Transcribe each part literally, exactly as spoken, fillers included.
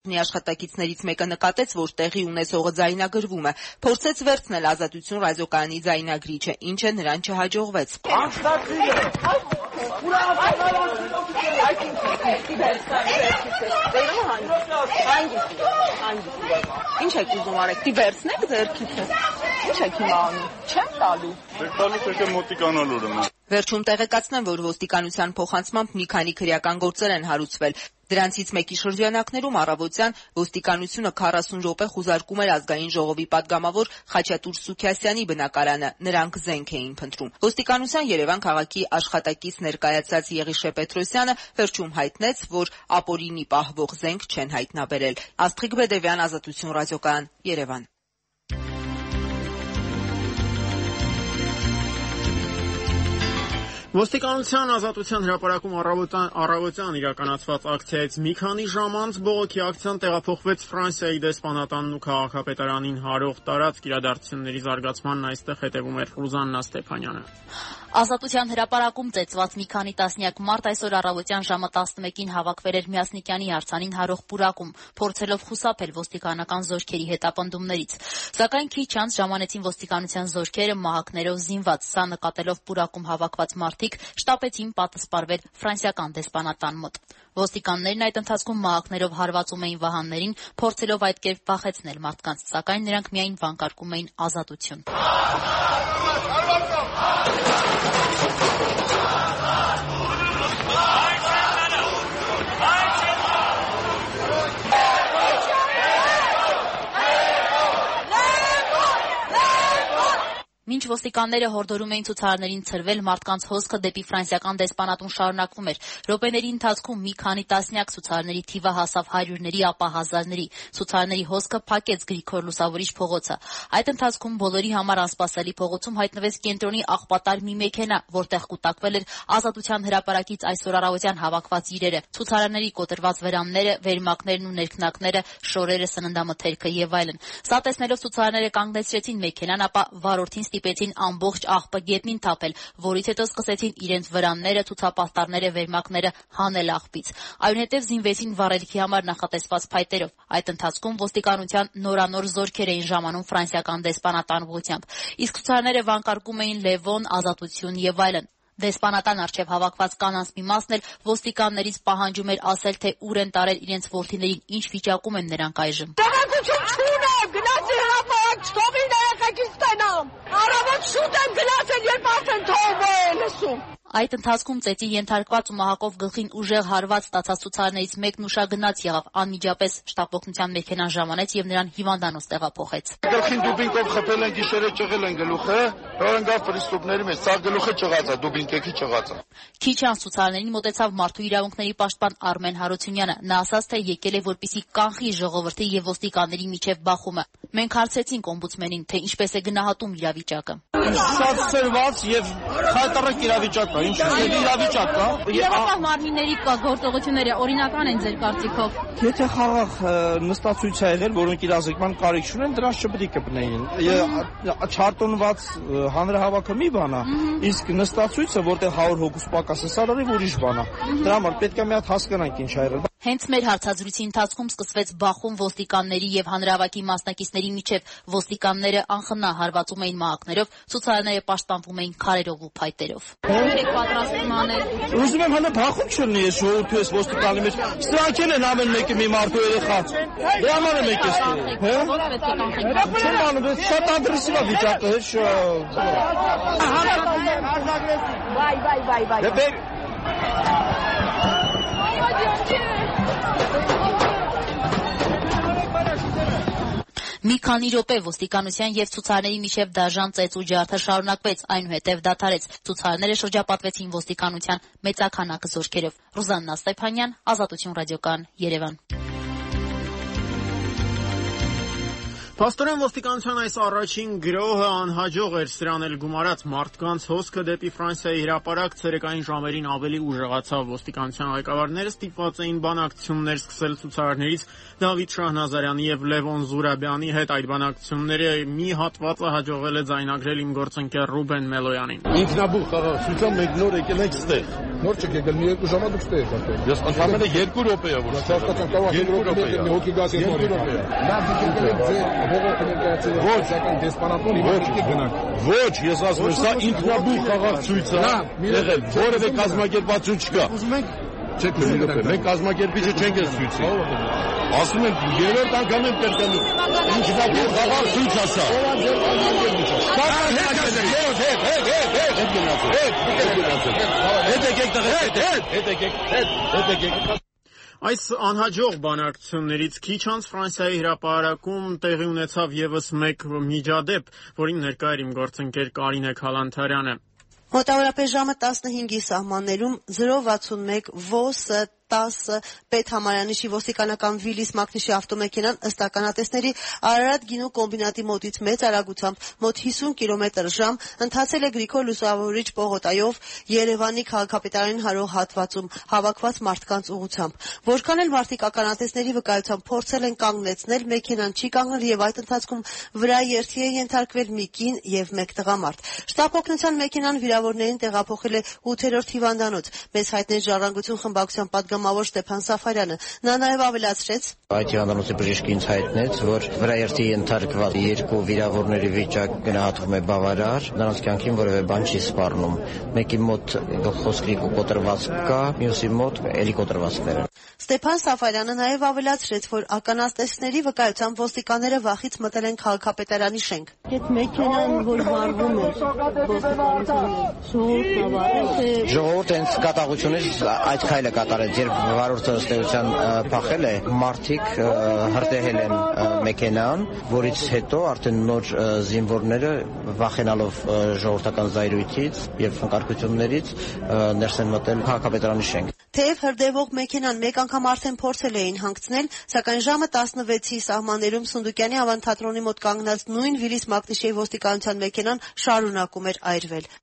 Աշխատակիցներից մեկը նկատեց, որ տեղի ունեցողը ձայնագրվում է, փորձեց վերցնել Ազատություն ռադիոկայանի ձայնագրիչը, ինչը նրան չհաջողվեց։ Ինչ եք ուզում արեք, դի վերցնեք ձեռքիցը, ինչ եք հիմա անում, չեմ տալու։ Դեք տալուց եք է մոտիկանալ ուրեմն։ Վերջում տեղեկացնեմ, որ ոստիկանության փոխանցմամբ մի քանի քրեական գործեր են հարուցվել։ Դրանցից մեկի շրջանակներում առավոտյան ոստիկանությունը քառասուն րոպե խուզարկում էր ազգային ժողովի պատգամավոր Խաչատուր Սուքիասյանի բնակարանը, նրանք զենք էին փնտրում։ Ոստիկանության Երևան քաղաքի աշխատակից ներկայացած Եղիշե Պետրոսյանը վերջում հայտնեց, որ ապօրինի պահվող զենք չեն հայտնաբերել։ Աստղիկ Բեդևյան, Ազատություն ռադիոկայան, Երևան։ Ոստիկանության Ազատության հրապարակում առավոտյան իրականացված ակցիայից մի քանի ժամ անց բողոքի ակցիան տեղափոխվեց Ֆրանսիայի դեսպանատանն ու քաղաքապետարանին հարող տարածք։ Իրադարձությունների զարգացմանն այստեղ հետևում էր Ռուզաննա Ստեփանյանը։ Ազատության հրապարակում ծեծված մի քանի տասնյակ մարդ այսօր առավոտյան ժամը տասնմեկին հավաքվել էր Մյասնիկյանի արձանին հարող պուրակում, փորձելով խուսափել ոստիկանական զորքերի հետապնդումներից։ Սակայն քիչ անց ժամանեցին ոստիկանության զորքերը մահակներով զինված։ Սա նկատելով պուրակում հավաքված մարդիկ շտապեցին պատսպարվել ֆրանսիական դեսպանատան մոտ։ Ոստիկաններն այդ ընթացքում մահակներով հարվածում էին վահաններին, փորձելով այդ կերպ վախեցնել մարդկանց, սակայն նրանք միայն վանկարկում էին ազատություն։ Մինչ ոստիկանները հորդորում էին ցուցարարներին ցրվել, մարդկանց հոսքը դեպի ֆրանսիական դեսպանատուն շարունակվում էր։ Րոպեների ընթացքում մի քանի տասնյակ ցուցարարների թիվը հասավ հարյուրների, ապա հազարների։ Ցուցարարների հոսքը փակեց Գրիգոր Լուսավորիչ փողոցը։ Այդ ընթացքում բոլորի համար անսպասելի փողոցում հայտնվեց կենտրոնի աղբատար մի մեքենա, որտեղ կուտակվել էր Ազատության հրապարակից այսօր առավոտյան հավաքված իրերը, ցուցարարների կոտրված վերամները, վերմակներն ու ներքնակները, շորերը, սննդամթերքը եւ այլն։ Սա տեսնելով ցուցարարները կանգնեցրեցին մեքենան, ապա վարորդին ստիպեցին ամբողջ աղբը գետնին թափել, որից հետո սկսեցին իրենց վրանները, ցուցապաստառները, վերմակները հանել աղբից։ Այնուհետև զինվեցին վառելիքի համար նախատեսված փայտերով։ Այդ ընթացքում ոստիկանության նորանոր զորքեր էին ժամանում ֆրանսիական դեսպանատան ուղղությամբ։ Իսկ ցուցարարները վանկարկում էին Լևոն, Ազատություն եւ այլն։ Դեսպանատան առջև հավաքված կանանց մի մասն էլ ոստիկաններից պահանջում էր ասել, թե ուր են տարել իրենց որդիներին, ինչ վիճակում են նրանք այժմ։ Տեղեկություն չունեմ, գնացի հրապարակ, չթողի ներկայքից ստենամ։ Առավոտ շուտ եմ գնացել, երբ արդեն թողը է լսում։ Այդ ընթացքում ծեծի ենթարկված ու մահակով գլխին ուժեղ հարված ստացած ցուցարարներից մեկն ուշագնաց եղավ, անմիջապես շտապօգնության մեքենան ժամանեց եւ նրան հիվանդանոց տեղափոխեց։ Գլխին դուբինկով խփել են, գիշերը ճղել են գլուխը, հորանգավ պրիստուպների մեջ, սա գլուխը ճղած է, դուբինկեքի ճղած է։ Քիչ անց ցուցարարներին մոտեցավ մարդու իրավունքների պաշտպան Արմեն Հարությունյանը։ Նա ասաց, թե եկել է որպեսզի կանխի ժողովրդի եւ ոստիկանների միջև բախումը։ Մենք հարցեցինք օմբուդսմենին, թե ինչպես է գնահատում իրավիճակը։ Շատ սերված եւ խայտառակ իրավիճակ է, ինչ իրավիճակ կա։ Իրավապահ մարմինների գործողությունները օրինական են ձեր կարծիքով։ Եթե խաղաղ նստածույց է եղել, որոնք իրազեկման կարիք չունեն, դրանց չպետք է կպնեին։ Չարտոնված հանրահավաքը մի բան է, իսկ նստածույցը, որտեղ հարյուր հոգուց պակաս է, սա ուրիշ բան է։ Դրա համար պետք է մի հատ հասկանանք ինչ ա եղել։ Հենց մեր հարցազրույցի ընթացքում սկսվեց բախում ոստիկանների եւ հանրահավաքի մասնակիցների միջև։ Ոստիկանները անխնա հարվածում էին մահակներով, ցուցարարները պաշտպանվում էին քարերով ու փայտերով։ Ո՞ր եք պատրաստվում անել։ Ուզում եմ հələ բախում չլինի այս ժողովրդի այս ոստիկանի մեջ։ Սրանք են ամեն մեկը մի մարդու երեխա։ Դե համար եմ եկել։ Հա։ Ո՞ր պետք է կանխենք։ Չեմ անում, շատ ագրեսիվ է վիճակը, հա։ Վայ, վայ, վայ, վայ։ Դե Մի քանի րոպե ոստիկանության եւ ցուցարարների միջև դաժան ծեծ ու ջարդը շարունակվեց, այնուհետև դադարեց։ Ցուցարարները շրջապատվեցին ոստիկանության մեծաքանակ զորքերով։ Ռուզաննա Ստեփանյան, Ազատություն ռադիոկայան, Երևան։ Փաստորեն ոստիկանության այս առաջին գրոհը անհաջող էր, սրան էլ գումարած մարդկանց հոսքը դեպի Ֆրանսիայի հրապարակ ցերեկային ժամերին ավելի ուժեղացավ։ Ոստիկանության ղեկավարները ստիպված էին բանակցություններ սկսել ցուցարարներից Դավիթ Շահնազարյանի եւ Լևոն Զուրաբյանի հետ։ Այդ բանակցությունները մի հատվածը հաջողվել է ձայնագրել իմ գործընկեր Ռուբեն Մելոյանին։ Ինքնաբուխ խաղացության մենք նոր եկել ենք ստեղ։ Նոր չեք եկել, մի երկու ժամ դուք ստե եք։ Ես ընդամենը երկու րոպե է որ հասկացան կարող է երկու րոպե է հոգի գազ երկու րոպե։ Լավ դուք եկել եք ձեր բողոքը ներկայացրել ոչական դեսպանատուն ոչ գնանք։ Ոչ, ես ասում եմ, սա ինքնաբուխ խաղաղցույց է։ Եղել որևէ կազմակերպություն չկա։ Ուզում եք Չեք լսում, մենք կազմակերպիչը չենք ցույցի։ Ասում եմ, երրորդ անգամ եմ կրկնում։ Ինքնաբուխ խաղաղցույց է սա։ Հետ եկեք տղեր, հետ, հետ եկեք, հետ, հետ եկեք։ Այս անհաջող բանակցություններից քիչ անց Ֆրանսիայի հրապարակում տեղի ունեցավ եւս մեկ միջադեպ, որին ներկա էր իմ գործընկեր Կարինե Քալանթարյանը։ Մոտավորապես ժամը տասնհինգի սահմաններում զրո վաթսունմեկ ՎՕՍ տասը Պետհամարանիշի ոստիկանական Վիլիս Մակնիշի ավտոմեքենան ըստ ականատեսների Արարատ գինու կոմբինատի մոտից մեծ արագությամբ մոտ հիսուն կիլոմետր ժամ ընթացել է Գրիգոր Լուսավորիչ պողոտայով Երևանի քաղաքապետարանին հարող հատվածում հավաքված մարդկանց ուղղությամբ։ Որքան էլ մարդիկ ականատեսների վկայությամբ փորձել են կանգնեցնել, մեքենան չի կանգնել եւ այդ ընթացքում վրա երթի է ենթարկվել մի կին եւ մեկ տղամարդ։ Շտապօգնության մեքենան վիրավորներին տեղափոխել է ութերորդ հիվանդանոց։ Մեծ հայտնի ժառանգություն խմբակցության պատգամավոր Ստեփան Սաֆարյանը նա նաեւ ավելացրեց. Այդ հիվանդանոցի բժիշկը ինձ հայտնեց, որ վրաերթի ենթարկված երկու վիրավորների վիճակ գնահատվում է բավարար, նրանց կյանքին որևէ բան չի սպառնում։ Մեկի մոտ գլխոսկրիկ ու կոտրվածք կա, մյուսի մոտ էլի կոտրվածքներ են։ Ստեփան Սաֆարյանը նաեւ ավելացրեց, որ ականատեսների վկայությամբ ոստիկանները վախից մտել են քաղաքապետարանի շենք։ Այդ մեքենան, որ վարվում է, ժողովուրդը հենց կատաղությունից այդ քայլը կատարեց, երբ վարորդը ըստեյության փախել է, մարդիկ հրդեհել են մեքենան, որից հետո արդեն նոր զինվորները վախենալով ժողովրդական զայրույթից եւ խնկարկություններից ներս են մտել քաղաքապետարանի շենք։ Թեև հրդեհվող մեքենան մեկ անգամ արդեն փորձել էին հանգցնել, սակայն ժամը տասնվեցի սահմաններում Սունդուկյանի Ավան թատրոնի մոտ կանգնած նույն Վիլիս Մակնիշի ոստիկանության մեքենան շարունակում էր այրվել։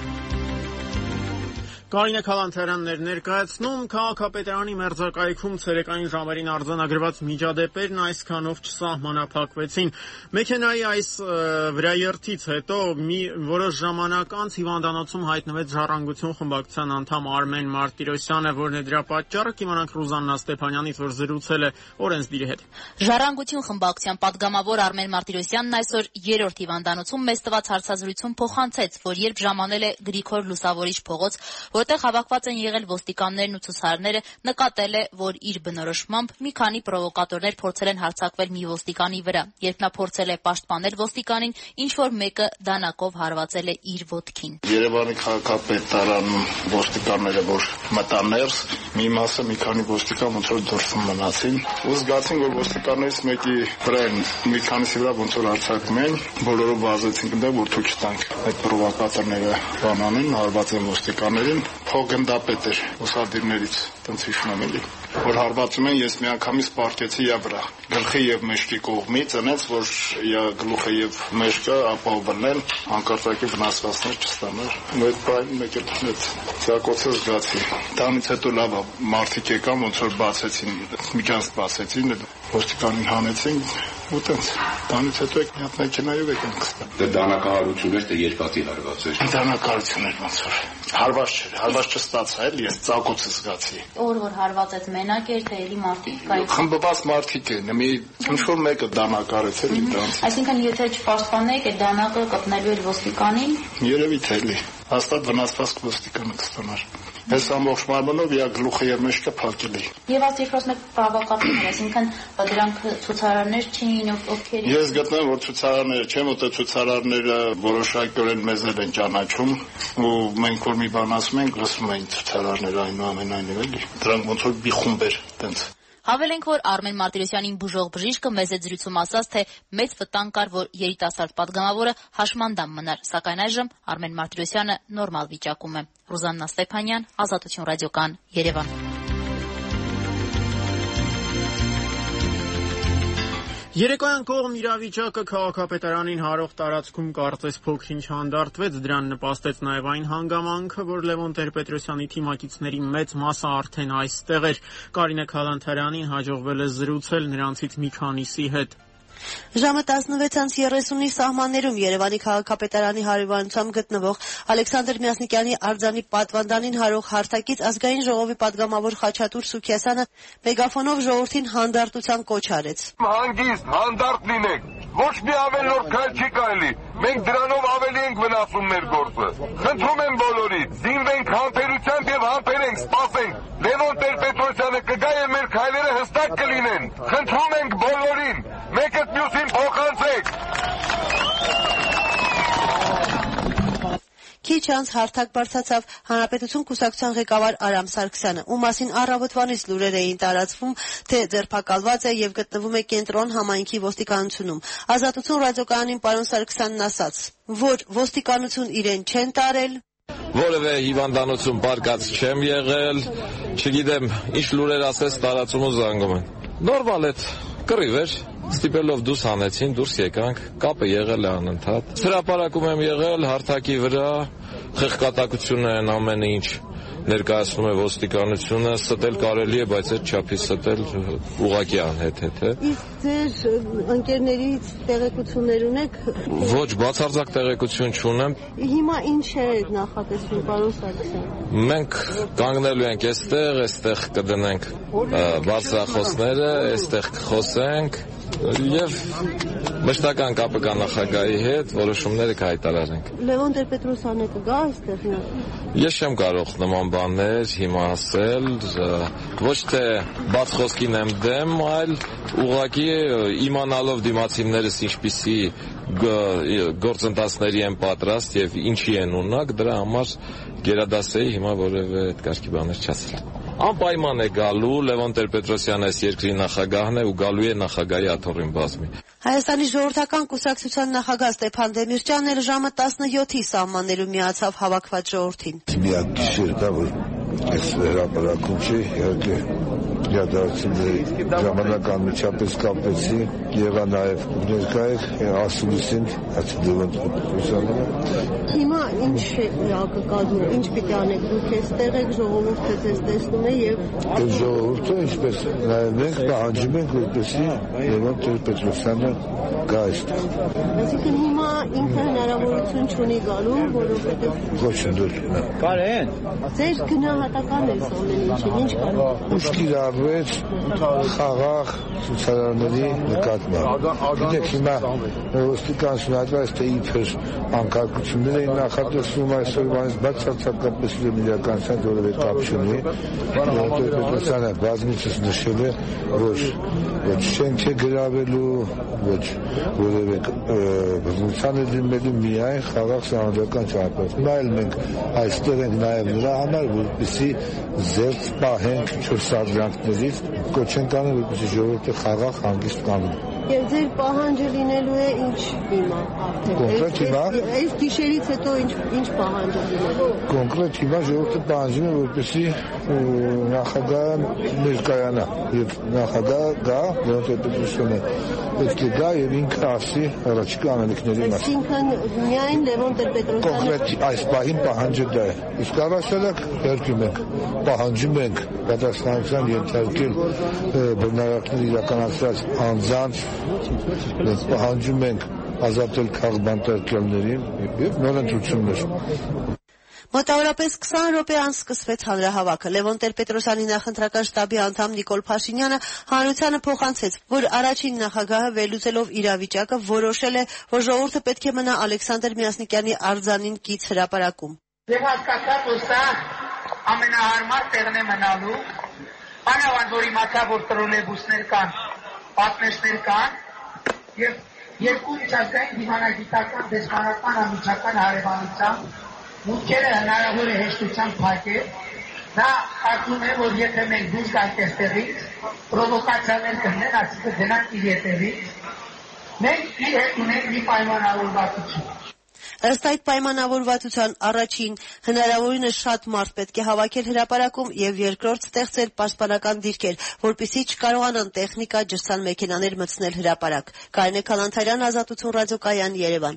Կարինե Քալանթարյանն էր ներկայացնում քաղաքապետարանի մերձակայքում ցերեկային ժամերին արձանագրված միջադեպերն այսքանով չսահմանափակվեցին։ Մեքենայի այս վրաերթից հետո մի որոշ ժամանակ անց հիվանդանոցում հայտնվեց Ժառանգություն խմբակցության անդամ Արմեն Մարտիրոսյանը, որն է դրա պատճառը կիմանանք Ռուզաննա Ստեփանյանից, որ զրուցել է օրենսդիրի հետ։ Ժառանգություն խմբակցության պատգամավոր Արմեն Մարտիրոսյանն այսօր երրորդ հիվանդանոցում մեծ տված հարցազրույցում փոխանցեց, որ երբ ժամանել է Գրիգոր Լուսավորիչ փողոց, որտեղ հավաքված են եղել ոստիկաններն ու ցուցարները, նկատել է, որ իր բնորոշմամբ մի քանի պրովոկատորներ փորձել են հարձակվել մի ոստիկանի վրա։ Երբ նա փորձել է պաշտպանել ոստիկանին, ինչ որ մեկը դանակով հարվածել է իր ոտքին։ Երևանի քաղաքապետարանում ոստիկանները, որ մտան ներս, մի մասը մի քանի ոստիկան ոնց որ դուրսում մնացին, ու զգացին, որ ոստիկաններից մեկի վրա են մի քանիսի վրա ոնց որ հարձակում են, բոլորը վազեցին գնդա, որ թույլ չտանք։ Այդ պրովոկատորները բանանին, հարված են ոստիկաններին, փոխգնդապետ էր ուսադիրներից, տենց հիշում եմ էլի, որ հարվածում են, ես միանգամից պարկեցի յա վրա, գլխի եւ մեջքի կողմից, այնց որ յա գլուխը եւ մեջքը ապահովեն, հանկարծակի վնասվածքներ չստանար։ Այդ բանը մեկ էլ այդ ցակոցը զգացի։ Դրանից հետո լավ է, մարդիկ եկան, ոնց որ բացեցին, միջանց բացեցին, ոստիկանին հանեցին, ու տենց։ Դրանից հետո եք մի հատ մեքենայով եկան կստան։ Դա դանակահարություն էր, թե երկաթի հարված էր։ Դանակահարություն էր ոնց որ։ Հարված չէր, հարված չստացա էլ, ես ցակոցը զգացի։ Որ որ հարվածեց մենակ էր, թե էլի մարդիկ կային։ Խմբված մարդիկ են, մի ինչ որ մեկը դանակարեց էլի դրանց։ Այսինքն եթե չպաշտպանեիք, այդ դանակը կպնելու էր ոստիկանին։ Երևի թե էլի։ Հաստատ վնասվածք ոստիկանը կստանար։ Ես ամբողջ մարմնով յա գլուխը եւ մեջքը փակել էի։ Եվ այս երկրորդ մեկ պրովոկատորներ, այսինքն դրանք ցուցարարներ չէին, ովքեր։ Ես գտնում որ ցուցարարները չեն, որտեղ ցուցարարները որոշակիորեն մեզ են ճանաչում, ու մենք որ մի բան ասում ենք, լսում են ցուցարարները այնուամենայնիվ էլի։ Դրանք ոնց որ մի խումբ էր, տենց։ Հավելենք, որ Արմեն Մարտիրոսյանին բուժող բժիշկը մեծ զրույցում ասաց, թե մեծ վտանգ կար, որ երիտասարդ պատգամավորը հաշմանդամ մնար, սակայն այժմ Արմեն Մարտիրոսյանը նորմալ վիճակում է։ Ռուզաննա Ստեփանյան, Ազատություն ռադիոկան, Երևան։ Երեկոյան կողմ իրավիճակը քաղաքապետարանին հարող տարածքում կարծես փոքր-ինչ հանդարտվեց, դրան նպաստեց նաև այն հանգամանքը, որ Լևոն Տեր-Պետրոսյանի թիմակիցների մեծ մասը արդեն այստեղ էր։ Կարինե Քալանթարյանին հաջողվել է զրուցել նրանցից մի քանիսի հետ։ Ժամը տասնվեցից երեսունի սահմաններում Երևանի քաղաքապետարանի հարևանությամբ գտնվող Ալեքսանդր Մյասնիկյանի արձանի պատվանդանին հարող հարթակից ազգային ժողովի պատգամավոր Խաչատուր Սուքիասյանը մեգաֆոնով ժողովրդին հանդարտության կոչ արեց. Հանգիստ, հանդարտ լինեք, ոչ մի ավելորդ քայլ չի կարելի, մենք դրանով ավելի ենք վնասում մեր գործը. Խնդրում եմ բոլորից, զինվենք համբերությամբ եւ համբերենք, սպասենք, Լևոն Տեր-Պետրոսյանը կգա եւ մեր քայլերը հստակ կլինեն. Խնդրում ենք բոլորին, մեկը մյուսին փոխանցեք. Քիչ անց հարթակ բարձրացավ Հանրապետություն կուսակցության ղեկավար Արամ Սարգսյանը, ում մասին առավոտվանից լուրեր էին տարածվում, թե ձերբակալված է եւ գտնվում է կենտրոն համայնքի ոստիկանությունում։ Ազատություն ռադիոկայանին պարոն Սարգսյանն ասաց, որ ոստիկանություն իրեն չեն տարել, որևէ հիվանդանոցում բարկած չեմ եղել, չգիտեմ, ինչ լուրեր ասես տարածում ու զանգում են։ Նորմալ է, կռիվ էր, ստիպելով դուրս հանեցին, դուրս եկանք, կապը եղել է անընդհատ։ Հրապարակում եմ եղել հարթակի վրա, խեղկատակությունը են ամեն ինչ ներկայացնում է ոստիկանությունը, ստել կարելի է, բայց այդ չափի ստել ուղղակի անհեթեթ է։ Իսկ ձեր ընկերներից տեղեկություններ ունեք։ Ոչ, բացարձակ տեղեկություն չունեմ։ Հիմա ինչ է նախատեսվում, պարոն Սարգսյան։ Մենք կանգնելու ենք այստեղ, այստեղ կդնենք բարձրախոսները, այստեղ կխոսենք եւ մշտական կապը կա նախագահի հետ, որոշումները կհայտարարենք։ Լևոն Տեր-Պետրոսյանը կգա այստեղ։ Ես չեմ կարող նման բաներ հիմա ասել, ոչ թե բաց խոսքին եմ դեմ, այլ ուղղակի իմանալով դիմացիններս ինչպիսի գործընթացների են պատրաստ եւ ինչի են ունակ, դրա համար գերադասեի հիմա որևէ այդ կարգի բաներ չասել։ Անպայման է գալու, Լևոն Տեր-Պետրոսյանը այս երկրի նախագահն է ու գալու է նախագահի աթոռին բազմի։ Հայաստանի ժողովրդական կուսակցության նախագահ Ստեփան Դեմիրճյանն էլ ժամը տասնյոթի սահմաններում միացավ հավաքված ժողովրդին։ Միակ գիշեր կա, որ այս հրապարակում չի, իհարկե իրադարձությունների ժամանակ անմիջապես կապեցի, եղա նաև ներկա եք ասուլիսին, Լևոն Տեր-Պետրոսյանը։ Հիմա ինչ կկազմում, ինչ պիտի անեք, դուք էստեղ եք, ժողովուրդը ձեզ տեսնում է եւ այս ժողովուրդը ինչպես նաև մենք պահանջում ենք, որպեսզի Լևոն Տեր-Պետրոսյանը գա այստեղ։ Այսինքն հիմա ինքը հնարավորություն չունի գալու, որովհետեւ ոչ ընդդուր։ Կարեն, ձեր գնահատական է ամեն ինչին, ինչ կարող։ Ուշքի արվեց խաղաղ ցուցարարների նկատմամբ։ Գիտեք, հիմա ոստիկանությունը հատված թե իբր անկարգություններ էին նախատեսվում այսօրվանից, բայց հատկապես իրականության որևէ կապ չունի։ Պետրոսյանը բազմիցս նշել է, որ ոչ շենք է գրավելու, ոչ որևէ բռնության է դիմելու, միայն խաղաղ սահմանադրական ճանապարհով։ Նայել մենք այստեղ ենք նաև նրա համար, որպեսզի զերծ պահենք չոր սադրանքներից, կոչ ենք անում, որպեսզի ժողովուրդը խաղաղ հանգիստ կանգնի։ Եվ ձեր պահանջը լինելու է ինչ հիմա արդեն։ Կոնկրետ հիմա։ Այս գիշերից հետո ինչ ինչ պահանջը լինելու։ Կոնկրետ հիմա ժողովուրդը պահանջում է, որպեսզի նախագահը ներկայանա եւ նախագահը գա, Լևոն Տեր-Պետրոսյանը պետք է գա եւ ինքը ասի առաջիկա անելիքների մասին։ Այսինքն միայն Լևոն Տեր-Պետրոսյանը։ Կոնկրետ այս պահին պահանջը դա է։ Իսկ առասարակ երկում ենք, պահանջում ենք պատասխանատվության ենթարկել բռնարարքներ իրականացրած անձանց, մենք պահանջում ենք ազատել քաղբանտարկյալներին եւ նոր ընտրություններ։ Մոտավորապես քսան րոպե անց սկսվեց հանրահավաքը։ Լևոն Տեր-Պետրոսյանի նախընտրական շտաբի անդամ Նիկոլ Փաշինյանը հանրությանը փոխանցեց, որ առաջին նախագահը վերլուծելով իրավիճակը որոշել է, որ ժողովուրդը պետք է մնա Ալեքսանդր Մյասնիկյանի արձանին կից հրապարակում։ Եվ հասկացա, որ սա ամենահարմար տեղն է մնալու, անավանդ որ իմացա, որ տրոլեյբուսներ կան, պատնեշներ կան եւ երկու միջազգային դիվանագիտական դեսպանական անմիջական հարևանության մուտքերը հնարավոր է հեշտությամբ փակել։ Նա կարծում է, որ եթե մենք դուրս գանք այստեղից, պրովոկացիաներ կլինեն, այսինքն գնանք իր հետևից, մենք իր հետ ունենք մի պայմանավորվածություն։ Ըստ այդ պայմանավորվածության առաջին հնարավորինս շատ մարդ պետք է հավաքել հրապարակում եւ երկրորդ ստեղծել պաշտպանական դիրքեր, որպեսզի չկարողանան տեխնիկա, ջրցան մեքենաներ մտցնել հրապարակ։ Կարինե Քալանթարյան, Ազատություն ռադիոկայան, Երևան։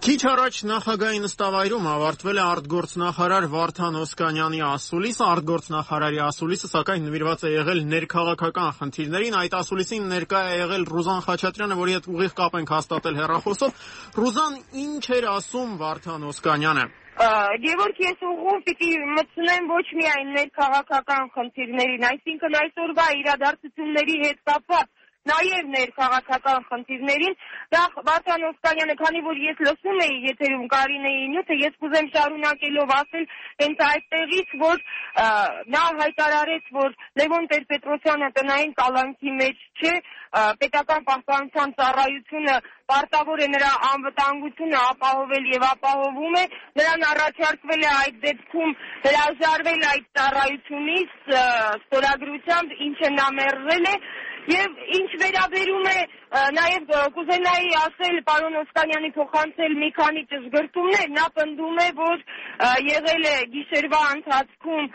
Քիչ առաջ նախագահի նստավայրում ավարտվել է արտգործնախարար Վարդան Օսկանյանի ասուլիսը, արտգործնախարարի ասուլիսը սակայն նվիրված է եղել ներքաղաքական խնդիրներին, այդ ասուլիսին ներկա է եղել Ռուզան Խաչատրյանը, որի հետ ուղիղ կապ ենք հաստատել հեռախոսով։ Ռուզան, ինչ էր ասում Վարդան Օսկանյանը։ Գևորգ, ես ուղղում պիտի մտցնեմ ոչ միայն ներքաղաքական խնդիրներին, այսինքն այսօրվա իրադարձությունների հետ կապված նաև ներքաղաքական խնդիրներին, դա Վարդան Օսկանյանը, քանի որ ես լսում էի եթերում Կարինեի նյութը, ես կուզեմ շարունակելով ասել հենց այդտեղից, որ նա հայտարարեց, որ Լևոն Տեր-Պետրոսյանը տնային կալանքի մեջ չէ, պետական պահպանության ծառայությունը պարտավոր է նրա անվտանգությունը ապահովել եւ ապահովում է, նրան առաջարկվել է այդ դեպքում հրաժարվել այդ ծառայությունից ստորագրությամբ, ինչը նա մերժել է։ Եվ ինչ վերաբերում է նաև կուզենայի ասել պարոն Օսկանյանի փոխանցել մի քանի ճշգրտումներ, նա պնդում է, որ եղել է գիշերվա ընթացքում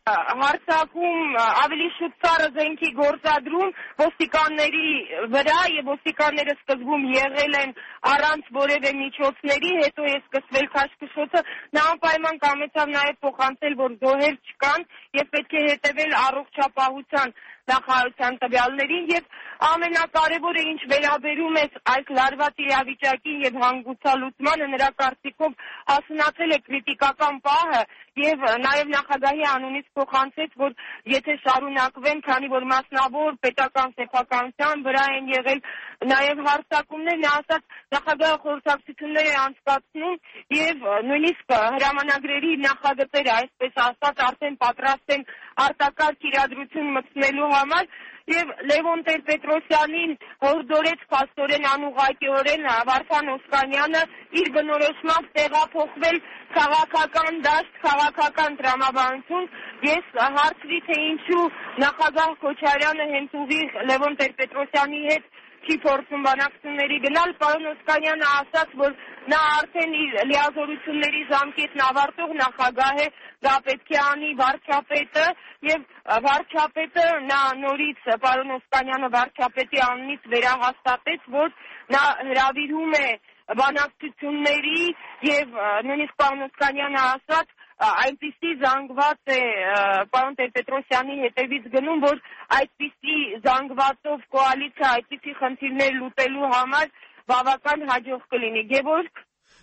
հարձակում ավելի շուտ ծառը զենքի գործադրում ոստիկանների վրա եւ ոստիկանները սկզբում եղել են առանց որևէ միջոցների, հետո է սկսվել քաշքշոցը, նա անպայման կամեցավ նաև փոխանցել, որ զոհեր չկան եւ պետք է հետեւել առողջապահության նախարարության տվյալներին եւ ամենակարևորը ինչ վերաբերում է այս լարված իրավիճակին եւ հանգուցալուծմանը, նրա կարծիքով հասունացել է քրիտիկական պահը եւ նաեւ նախագահի անունից փոխանցեց, որ եթե շարունակվեն, քանի որ մասնավոր պետական սեփականության վրա են եղել նաեւ հարձակումներ, նա ասաց նախագահը խորհրդակցություններ է անցկացնում եւ նույնիսկ հրամանագրերի նախագծերը, այսպես ասած, արդեն պատրաստ են արտակարգ իրադրություն մտցնելու համար եւ Լևոն Տեր-Պետրոսյանին հորդորեց փաստորեն անուղղակիորեն Վարդան Օսկանյանը իր բնորոշմամբ տեղափոխվել քաղաքական դաշտ, քաղաքական տրամաբանություն։ Ես հարցրի, թե ինչու նախագահ Քոչարյանը հենց ուղիղ Լևոն Տեր-Պետրոսյանի հետ չի փորձում բանակցությունների գնալ, պարոն Օսկանյանը ասաց, որ նա արդեն իր լիազորությունների ժամկետն ավարտող նախագահ է, դա պետք է անի վարչապետը եւ վարչապետը նա նորից պարոն Օսկանյանը վարչապետի անունից վերահաստատեց, որ նա հրավիրում է բանակցությունների եւ նույնիսկ պարոն Օսկանյանը ասաց այնպիսի զանգված է պարոն Տեր-Պետրոսյանի հետևից գնում, որ այդպիսի զանգվածով կոալիցիա այդպիսի խնդիրներ լուծելու համար բավական հաջող կլինի։ Գևորգ,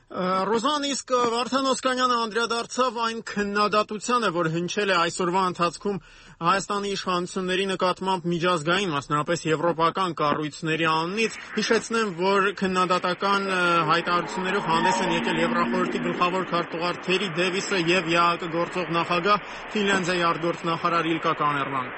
Ռոզան, իսկ Վարդան Օսկանյանը անդրադարձավ այն քննադատությանը, որ հնչել է այսօրվա ընթացքում Հայաստանի իշխանությունների նկատմամբ միջազգային, մասնավորապես եվրոպական կառույցների անունից։ Հիշեցնեմ, որ քննադատական հայտարարություններով հանդես են եկել Եվրախորհրդի գլխավոր քարտուղար Թերի Դեվիսը եւ ԵԱԿ գործող նախագահ Ֆինլանդիայի արտգործնախարար Իլկա Կաներմանը։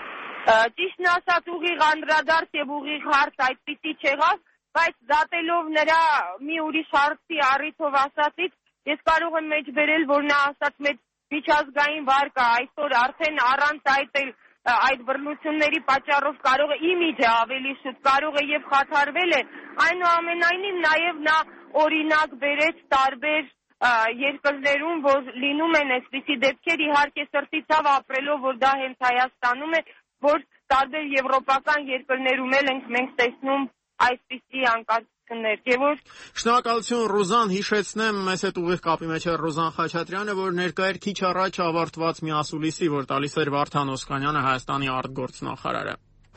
Ճիշտն ասած, ուղիղ անդրադարձ եւ ուղիղ հարց այդպիսի չեղավ, բայց դատելով նրա մի ուրիշ հարցի առիթով ասածից, ես կարող եմ մեջբերել, որ նա ասաց մեծ միջազգային վարկը այսօր արդեն առանց այդ այդ բռնությունների պատճառով կարող է իմիջը ավելի շուտ կարող է եւ խաթարվել է, այնուամենայնիվ նաեւ նա օրինակ բերեց տարբեր երկրներում, որ լինում են այսպիսի դեպքեր, իհարկե սրտի ցավ ապրելով, որ դա հենց Հայաստանում է, որ տարբեր եվրոպական երկրներում էլ ենք մենք տեսնում այսպիսի անկարգություններ։ Գևորգ, շնորհակալություն Ռուզան, հիշեցնեմ, մեզ հետ ուղիղ կապի մեջ է Ռուզան Խաչատրյանը, որ ներկա էր քիչ առաջ ավարտված մի ասուլիսի, որ տալիս էր Վարդան Օսկանյանը, Հայաստանի արտգործնախարարը։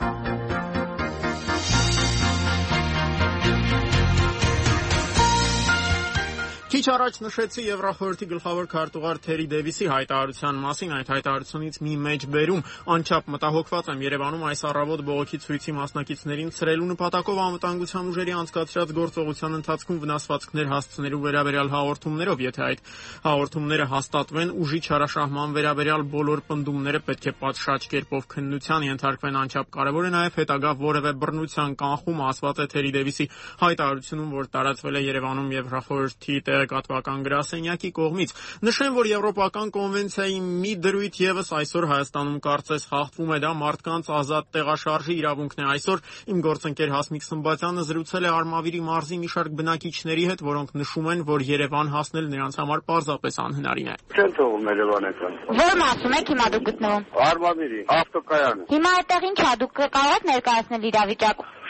Քիչ առաջ նշեցի Եվրախորհրդի գլխավոր քարտուղար Թերի Դեվիսի հայտարարության մասին, այդ հայտարարությունից մի մեջբերում անչափ մտահոգված եմ Երևանում այս առավոտ բողոքի ցույցի մասնակիցներին ցրելու նպատակով անվտանգության ուժերի անցկացրած գործողության ընթացքում վնասվածքներ հասցնելու վերաբերյալ հաղորդումներով, եթե այդ հաղորդումները հաստատվեն, ուժի չարաշահման վերաբերյալ բոլոր պնդումները պետք է պատշաճ կերպով քննության ենթարկվեն, անչափ կարևոր է նաև հետագա որևէ բռնության կանխումը, ասված է Թերի Դեվիսի հայտարարությունում, որ տարածվել է Երևանում Եվրախորհրդի տեղեկատվական գրասենյակի կողմից։ Նշեմ, որ Եվրոպական կոնվենցիայի մի դրույթ եւս այսօր Հայաստանում կարծես խախտվում է, դա մարդկանց ազատ տեղաշարժի իրավունքն է։ Այսօր իմ գործընկեր Հասմիկ Սմբատյանը զրուցել է Արմավիրի մարզի մի շարք բնակիչների հետ, որոնք նշում են, որ Երևան հասնել նրանց համար պարզապես անհնարին է։ Չեն թողում Երևանական։ Ո՞ր մասում եք հիմա դուք գտնվում։ Արմավիրի ավտոկայանը։ Հիմա այդտեղ ինչ է, դուք կարող եք ներկայացնել իրավիճակը։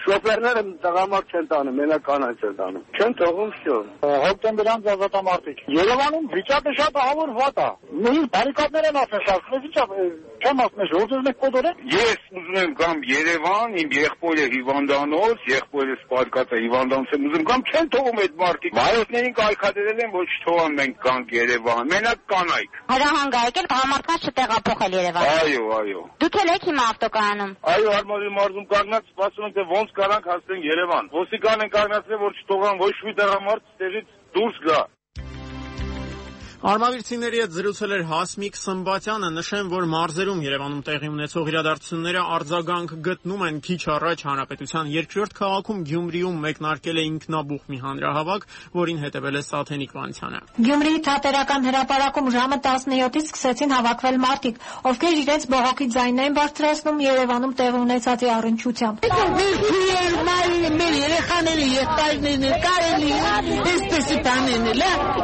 շոֆերները տղամարդ չեն տանում, մենակ կանանց են տանում։ Չեն թողում всё։ Հոկտեմբերյան ազատամարտիկ։ Երևանում վիճակը շատ ահավոր վատ է։ Նույն բարիկադներ են ասել, ասես վիճակ չեմ ասում, որտեղ մենք կոդորենք։ Ես ուզում եմ գամ Երևան, իմ եղբորը հիվանդանոց, եղբորը սպարկած է հիվանդանոց եմ ուզում գամ, չեն թողում այդ մարդիկ։ Վայրենին կայքադրել են, ոչ թողան մենք գանք Երևան, մենակ կանայք։ Հրահանգ եկել տղամարդկանց չտեղափոխել Երևան։ Այո, այո։ Դուք էլ եք հիմա ավտոկայանում։ Այո, արմորի մարզում կանգնած սպասում ենք, թե ոնց կարանք հասնենք Երևան։ Ոստիկան են կանգնացրել, որ չթողան ոչ մի տղամարդ տեղից դուրս գա։ Արմավիրցիների հետ զրուցել էր Հասմիկ Սմբատյանը, նշեմ, որ մարզերում Երևանում տեղի ունեցող իրադարձությունները արձագանք գտնում են քիչ առաջ Հանրապետության երկրորդ քաղաքում Գյումրիում մեկնարկել է ինքնաբուխ մի հանրահավաք, որին հետևել է Սաթենիկ Վանցյանը։ Գյումրիի թատերական հրապարակում ժամը տասնյոթից սկսեցին հավաքվել մարդիկ, ովքեր իրենց բողոքի ձայնն էին բարձրացնում Երևանում տեղի ունեցածի առնչությամբ։ Մեր երեխաների եղբայրներն էլ կարելի է այսպեսի բանել,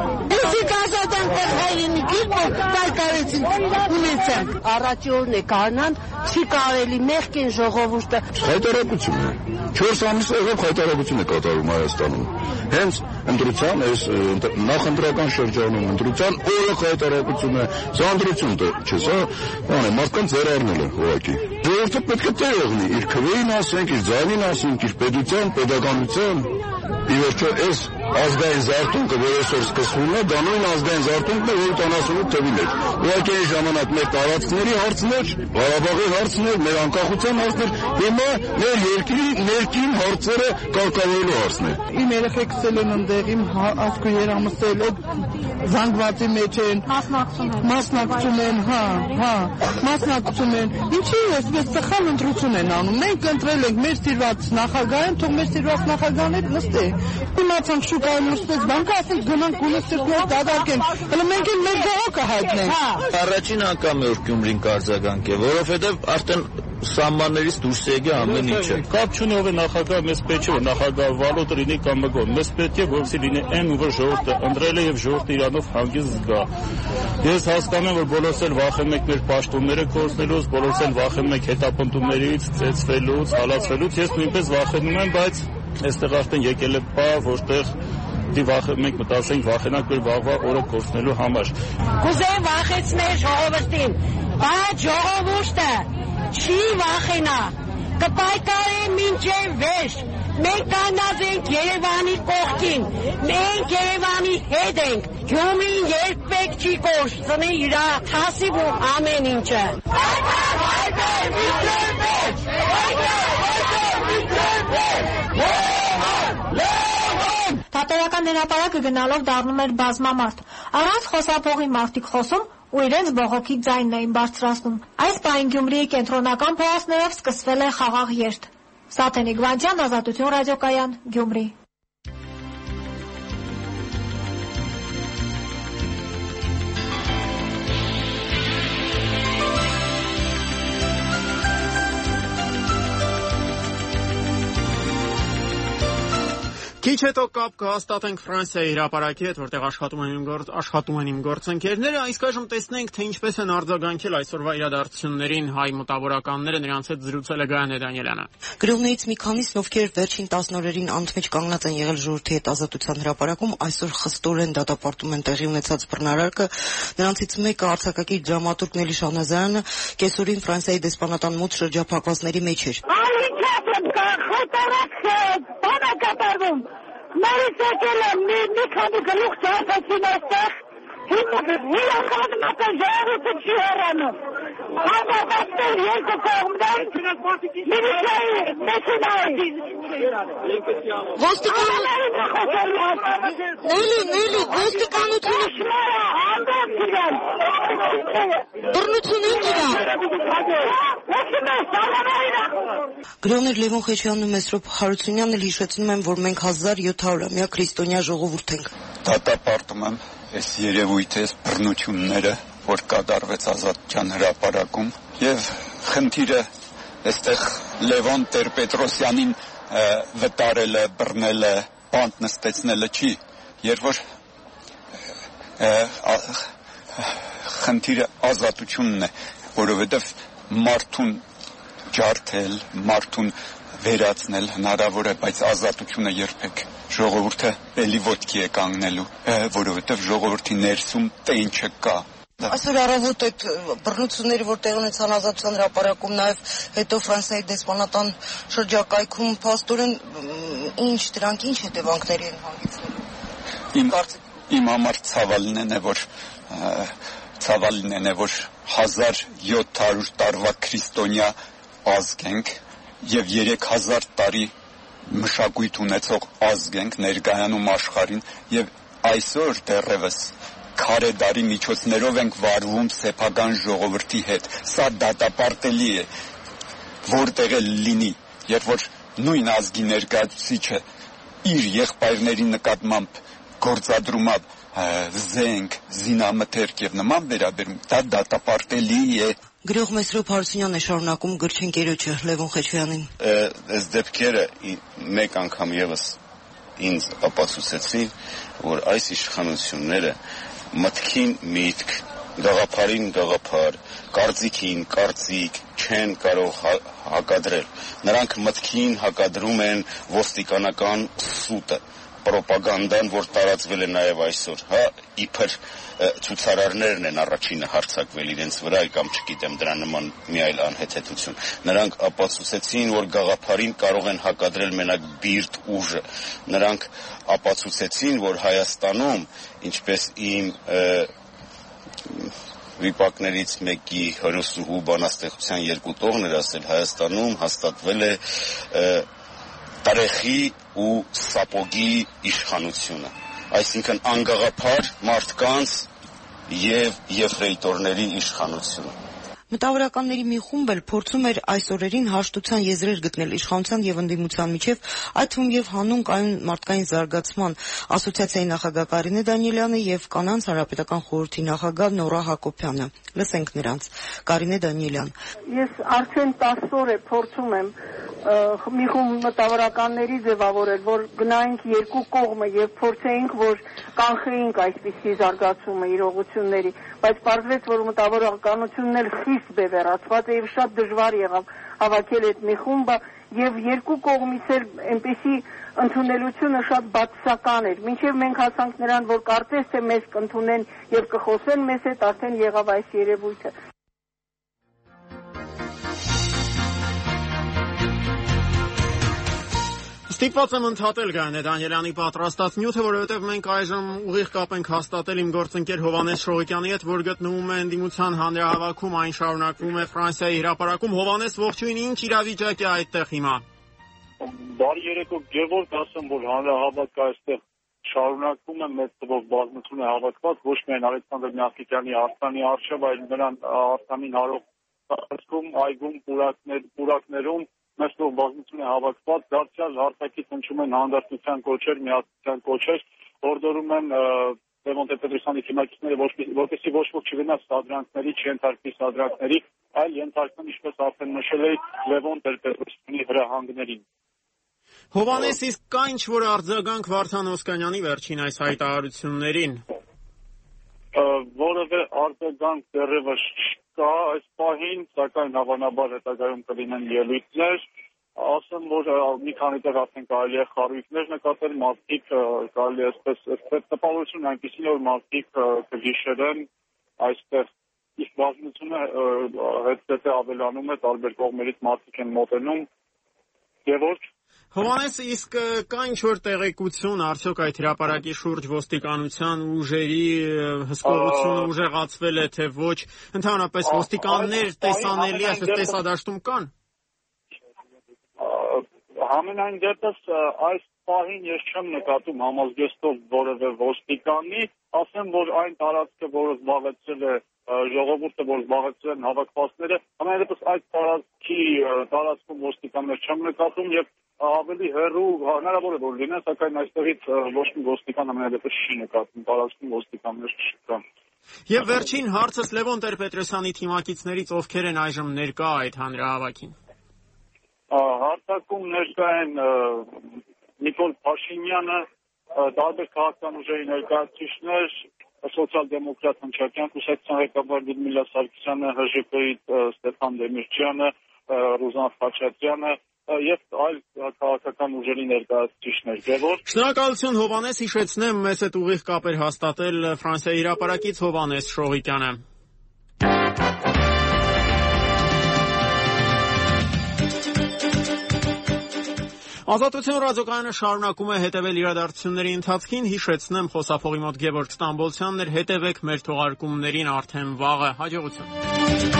Առաջի օրն է կանան, չի կարելի մեղքին ժողովուրդը։ Խայտարակություն է։ չորս ամիս եղավ խայտարակություն է կատարում Հայաստանում։ Հենց ընտրության այս նախընտրական շրջանում ընտրության օրը խայտարակություն է։ Սա ընտրություն չէ, սա բան է, մարդկանց ձեռարնել է ուղղակի։ Ժողովուրդը պետք է տեղնի, իր քվեին ասենք, իր ձայնին ասենք, իր պետության, պետականության։ Ի վերջո այս ազգային զարթոնքը, որ այսօր սկսվում է, դա նույն ազգային զարթոնքն է, որ ութանասունութ թվին էր։ Ուղղակի այն ժամանակ մեր տարածքների հարցներ, Ղարաբաղի հարցներ, մեր անկախության հարցներ, հիմա մեր երկրի ներքին հարցերը կարգավորելու հարցներ։ Իմ երեխեքս էլ են ընդեղ, իմ ասկու երամսել է զանգվածի մեջ են, մասնակցում են, հա, հա, մասնակցում են։ Ինչի՞ այսպես սխալ ընտրություն են անում։ Մենք ընտրել ենք մեր սիրված նախագահին, թող մեր սիրված նախագահն էլ նստի։ Իմացանք շուկայում նստեց բանկը, ասենք գնանք գունստներ դադարքենք։ Հələ մենք էլ մեր բողոքը հայտնենք։ Առաջին անգամ է որ Գյումրին կարձագանք է, որովհետև արդեն սահմաններից դուրս եկե ամեն ինչը։ Կապ չունի ով է նախագահ, մեզ պետք չէ որ նախագահ վալոտ լինի կամ մգոն։ Մեզ պետք է որպեսզի լինի այն, որ ժողովուրդը ընտրել է եւ ժողովուրդը իրանով հանգիստ զգա։ Ես հասկանում եմ, որ բոլորս էլ վախենում ենք մեր պաշտոնները կորցնելուց, բոլորս էլ վախենում ենք հետապնդումներից, ծեծվելուց, հալածվելուց։ Ես նույնպես վախենում եմ, բայց այստեղ արդեն եկել է պահ, որտեղ դի վախենում ենք, մտածենք, վախենանք մեր վաղվա օրը կորցնելու համար։ Կուզեմ վախեցնել ժողովրդին, բայց ժողովուրդը չի վախենա, կպայքարի մինչև վերջ։ Մենք կանգնած ենք Երևանի կողքին, մենք Երևանի հետ ենք, Գյումրին երբեք չի կորցնի իր թասիվ ու ամեն ինչը։ Թատերական հրապարակը գնալով դառնում էր բազմամարդ։ Առանց խոսափողի մարդիկ խոսում ու իրենց բողոքի ձայնն էին բարձրացնում։ Այս պահին Գյումրիի կենտրոնական փողոցներով սկսվել է խաղաղ երթ։ Սաթենիկ Վանցյան, Ազատություն ռադիոկայան, Գյումրի։ Քիչ հետո կապ կհաստատենք Ֆրանսիայի հրապարակի հետ, որտեղ աշխատում են իմ գործ, աշխատում են իմ գործընկերները, իսկ այժմ տեսնենք, թե ինչպես են արձագանքել այսօրվա իրադարձություններին հայ մտավորականները, նրանց հետ զրուցել է Գայանե Դանիելյանը։ Գրողներից մի քանիսն, ովքեր վերջին տասն օրերին անընդմեջ կանգնած են եղել ժողովրդի հետ ազատության հրապարակում, այսօր խստորեն դատապարտում են տեղի ունեցած բռնարարքը։ Նրանցից մեկը արձակագիր դրամատուրգ Նելի Շահնազարյանը կեսօրին Ֆրանսիայի դեսպանատան մոտ շրջափակվածների մեջ էր։ Մերից եկել եմ մի քանի գլուխ ճարպեցին այստեղ, հիլախանում ապեն ժողովուրդը չի հեռանում։ Համապատներ երկու կողմներ, միլիցիայի մեքենայի։ Նելի, Նելի, ոստիկանությունը բռնություն են իրան։ Գրողներ Լևոն Խեչյանն ու Մեսրոպ Հարությունյանն էլ հիշեցնում են, որ մենք հազար յոթ հարյուրամյա քրիստոնյա ժողովուրդ ենք։ Դատապարտում եմ այս երևույթի, այս բռնությունները, որ կատարվեց ազատության հրապարակում, եւ խնդիրը այստեղ Լևոն Տեր-Պետրոսյանին վտարելը, բռնելը, բանտ նստեցնելը չի, երբ որ խնդիրը ազատությունն է, որովհետեւ մարդուն ջարդել, մարդուն վերացնել հնարավոր է, բայց ազատությունը երբեք ժողովուրդը էլի ոտքի է կանգնելու, որովհետև ժողովրդի ներսում տեն չկա։ Այսօր առավոտ այդ բռնությունները, որ տեղի ունեցան Ազատության հրապարակում, նաև հետո Ֆրանսիայի դեսպանատան շրջակայքում, փաստորեն ինչ դրանք ինչ հետևանքների են հանգեցնելու։ Իմ իմ համար ցավալին է, որ ցավալին է, որ հազար յոթ հարյուր տարվա քրիստոնյա ազգ ենք եւ երեք հազար տարի մշակույթ ունեցող ազգ ենք ներկայանում աշխարհին եւ այսօր դեռևս քարե դարի միջոցներով ենք վարվում սեփական ժողովրդի հետ։ Սա դատապարտելի է, որտեղ է լինի, երբ որ նույն ազգի ներկայացուցիչը իր եղբայրների նկատմամբ գործադրում է զենք, զինամթերք եւ նման վերաբերում, դա դատապարտելի է։ Գրող Մեսրոպ Հարությունյանն է շարունակում գրչընկերոջը Լևոն Խեչոյանին։ Այս դեպքերը մեկ անգամ եւս ինձ ապացուցեցին, որ այս իշխանությունները մտքին միտք, գաղափարին գաղափար, կարծիքին կարծիք չեն կարող հակադրել։ Նրանք մտքին հակադրում են ոստիկանական սուտը, պրոպագանդան, որ տարածվել է նաև այսօր, հա, իբր ցուցարարներն են առաջինը հարձակվել իրենց վրա, կամ չգիտեմ դրա նման մի այլ անհեթեթություն։ Նրանք ապացուցեցին, որ գաղափարին կարող են հակադրել մենակ բիրտ ուժը։ Նրանք ապացուցեցին, որ Հայաստանում, ինչպես իմ վիպակներից մեկի հերոսուհու բանաստեղծության երկու տողն էր ասել, Հայաստանում հաստատվել է տարեխի ու սապոգի իշխանությունը, այսինքն անգաղափար մարդկանց եւ եֆրեյտորների իշխանությունը։ Մտավորականների մի խումբ էլ փորձում էր այս օրերին հաշտության եզրեր գտնել իշխանության եւ ընդդիմության միջև, այդ թվում եւ հանուն կայուն մարդկային զարգացման ասոցիացիայի նախագահ Կարինե Դանիելյանը եւ Կանանց հանրապետական խորհրդի նախագահ Նորա Հակոբյանը։ Լսենք նրանց։ Կարինե Դանիելյան։ Ես արդեն տասը օր է փորձում եմ մի խումբ մտավորականների ձևավորել, որ գնայինք երկու կողմը եւ փորձեինք, որ կանխեինք այսպիսի զարգացումը իրողությունների, բայց պարզվեց, որ մտավորականությունն էլ խիստ բևեռացված է եւ շատ դժվար եղավ հավաքել այդ մի խումբը եւ երկու կողմից էլ այնպեսի ընդունելությունը շատ բացասական էր։ Մինչեւ մենք հասանք նրան, որ կարծես թե մեզ կընդունեն եւ կխոսեն մեզ հետ, արդեն եղավ այս երևույթը։ Ստիպված եմ ընդհատել Կարինե Դանիելյանի պատրաստած նյութը, որովհետև մենք այժմ ուղիղ կապ ենք հաստատել իմ գործընկեր Հովհաննես Շողոկյանի հետ, որ գտնվում է ընդդիմության հանրահավաքում, այն շարունակվում է Ֆրանսիայի հրապարակում։ Հովհաննես, ողջույն, ինչ իրավիճակ է այդտեղ հիմա։ Բարի երեկո, Գևորգ, ասեմ, որ հանրահավաքը այստեղ շարունակվում է, մեծ թվով բազմություն է հավաքված, ոչ միայն Ալեքսանդր Միասիկյանի արտանի առջև, այլ նրան արտանին հարող տարածքում, այգում, պուրակներում մեծ բազմություն է հավաքված, դարձյալ հարթակից հնչում են հանդարտության կոչեր, միասնության կոչեր, հորդորում են Լևոն Տեր-Պետրոսյանի թիմակիցները, որպեսզի ոչ ոք չգնա սադրանքների, չենթարկվի սադրանքների, այլ ենթարկվեն, ինչպես արդեն նշել էի, Լևոն Տեր-Պետրոսյանի հրահանգներին։ Հովհաննես, իսկ կա ինչ-որ արձագանք Վարդան Օսկանյանի վերջին այս հայտարարություններին։ Որևէ արձագանք դեռևս չկա այս պահին, սակայն հավանաբար հետագայում կլինեն ելույթներ, ասեմ, որ մի քանի տեղ արդեն կարելի է խարույկներ նկատել, մարդիկ կարելի է այսպես տպավորություն այնպիսին է, որ մարդիկ կգիշերեն այստեղ, իսկ բազմությունը հետզհետե ավելանում է, տարբեր կողմերից մարդիկ են մոտենում, Գևորգ։ Հովհաննես, իսկ կա ինչ-որ տեղեկություն արդյոք այդ հրապարակի շուրջ ոստիկանության ուժերի հսկողությունը ուժեղացվել է, թե ոչ, ընդհանրապես ոստիկաններ տեսանելի, այսպես տեսադաշտում կան։ Համենայն դեպս այս պահին ես չեմ նկատում համազգեստով որևէ ոստիկանի, ասեմ, որ այն տարածքը, որը զբաղեցրել է ժողովուրդը, որ զբաղեցրել են հավաքվածները, համենայն դեպս այդ տարածքի տարածքում ոստիկաններ չեմ նկատում եւ ավելի հեռու հնարավոր է որ լինեն, սակայն այստեղից ոչ մի ոստիկան ամենայն դեպս չի նկատում, տարածքում ոստիկաններ չկան։ Եւ վերջին հարցս Լևոն Տեր-Պետրոսյանի թիմակիցներից ովքեր են այժմ ներկա այդ հանրահավաքին։ Հարթակում ներկա են Նիկոլ Փաշինյանը, տարբեր քաղաքական ուժերի ներկայացուցիչներ, սոցիալ-դեմոկրատ Հնչակյան կուսակցության ղեկավար Լյուդմիլա Սարգսյանը, ՀԺԿ-ի Ստեփան Դեմիրճյանը, Ռուզան Խաչատրյանը, եւ այլ քաղաքական ուժերի ներկայացուցիչներ։ Գևորգ Շնորհակալություն Հովանես, հիշեցնեմ, մեզ հետ ուղիղ կապ էր հաստատել Ֆրանսիայի հրապարակից Հովանես Շողիկյանը։ Ազատություն ռադիոկայանը շարունակում է հետևել իրադարձությունների ընթացքին, հիշեցնեմ խոսափողի մոտ Գևորգ Ստամբոլցյանն էր, հետևեք մեր թողարկումներին արդեն վաղը, հաջողություն։